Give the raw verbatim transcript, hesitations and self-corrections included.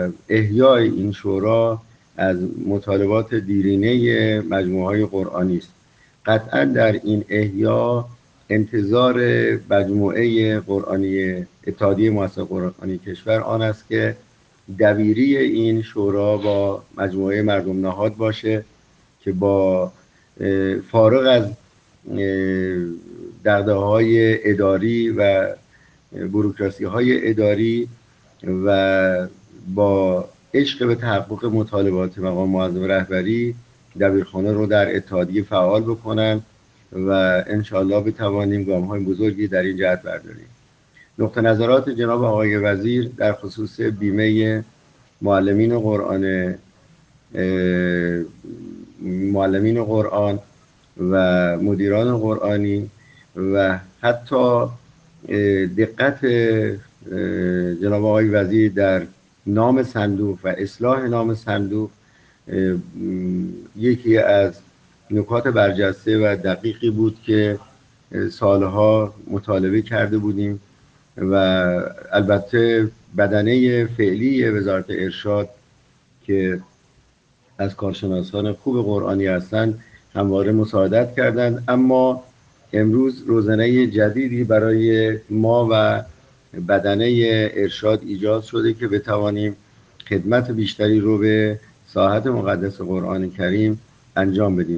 احیای این شورا از مطالبات دیرینه مجموعه‌های قرآنی است. قطعا در این احیا انتظار مجموعه قرآنی اتحادیه مؤسسات قرآنی کشور آن است که دبیری این شورا با مجموعه مردم نهاد باشه که با فارغ از دغدغه‌های اداری و بوروکراسی‌های اداری و با عشق به تحقق مطالبات مقام معظم رهبری دبیرخانه رو در اتحادیه فعال بکنن و انشاءالله بتوانیم گام‌های بزرگی در این جهت برداریم. نقطه نظرات جناب آقای وزیر در خصوص بیمه معلمین قرآن معلمین قرآن و مدیران قرآنی و حتی دقت جناب آقای وزیر در نام صندوق و اصلاح نام صندوق یکی از نکات برجسته و دقیقی بود که سالها مطالبه کرده بودیم و البته بدنه فعلی وزارت ارشاد که از کارشناسان خوب قرآنی هستند همواره مساعدت کردند، اما امروز روزنه جدیدی برای ما و بدنه ارشاد ایجاد شده که بتوانیم خدمت بیشتری رو به ساحت مقدس قرآن کریم انجام بدیم.